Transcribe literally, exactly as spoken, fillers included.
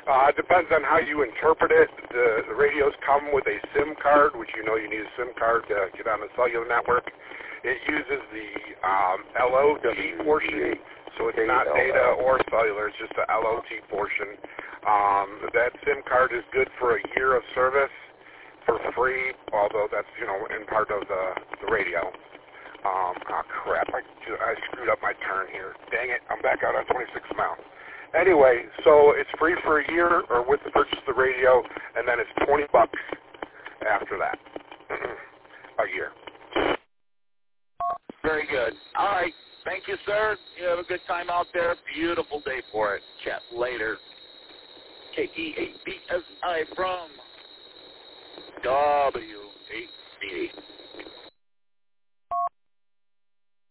Uh, it depends on how you interpret it. The, the radios come with a SIM card, which you know you need a SIM card to get on the cellular network. It uses the um, L O T portion, so it's not data or cellular. It's just the L O T portion. Um, that SIM card is good for a year of service for free, although that's, you know, in part of the, the radio. Um, oh, crap. I, I screwed up my turn here. Dang it. I'm back out on twenty-six mile. Anyway, so it's free for a year or with the purchase of the radio, and then it's twenty bucks after that. A year. Very good. All right. Thank you, sir. You have a good time out there. Beautiful day for it. Chat later. K E A B S I from W A B.